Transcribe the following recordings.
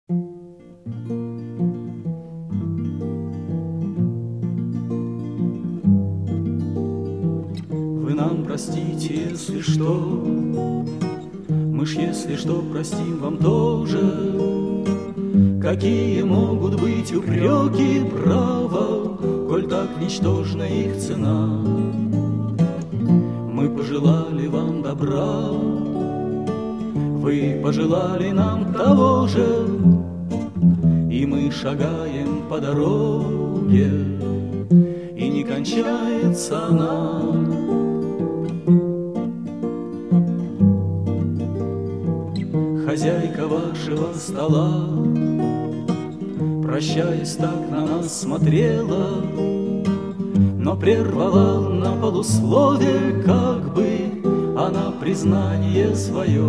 Вы нам простите, если что, мы ж, если что, простим вам тоже. Какие могут быть упреки, право, коль так ничтожна их цена? Мы пожелали вам добра, вы пожелали нам того же, и мы шагаем по дороге, и не кончается она. Хозяйка вашего стола, прощаясь, так на нас смотрела, но прервала на полуслове, как бы она признание свое.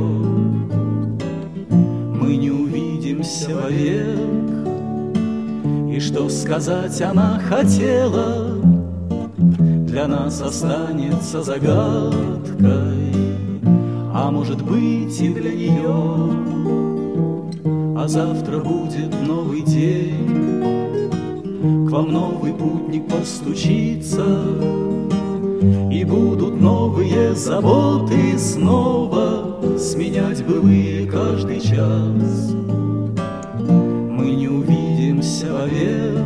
Мы не увидимся вовек, и что сказать она хотела, для нас останется загадкой, а может быть и для нее. А завтра будет новый день, к вам новый путник постучится, и будут новые заботы снова сменять былые каждый час. Мы не увидимся вовек,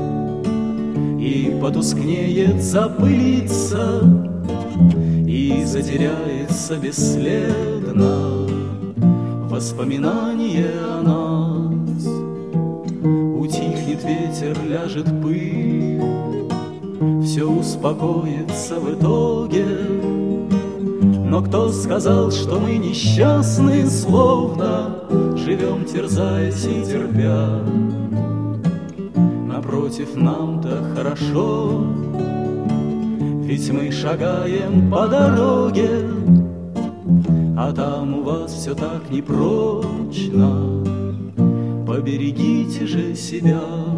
и потускнеет, запылится, и затеряется бесследно воспоминание о нас. Утихнет ветер, ляжет пыль, все успокоится в итоге. Но кто сказал, что мы несчастны, словно живем, терзаясь и терпя? Напротив, нам-то хорошо, ведь мы шагаем по дороге, а там у вас все так непрочно. Поберегите же себя.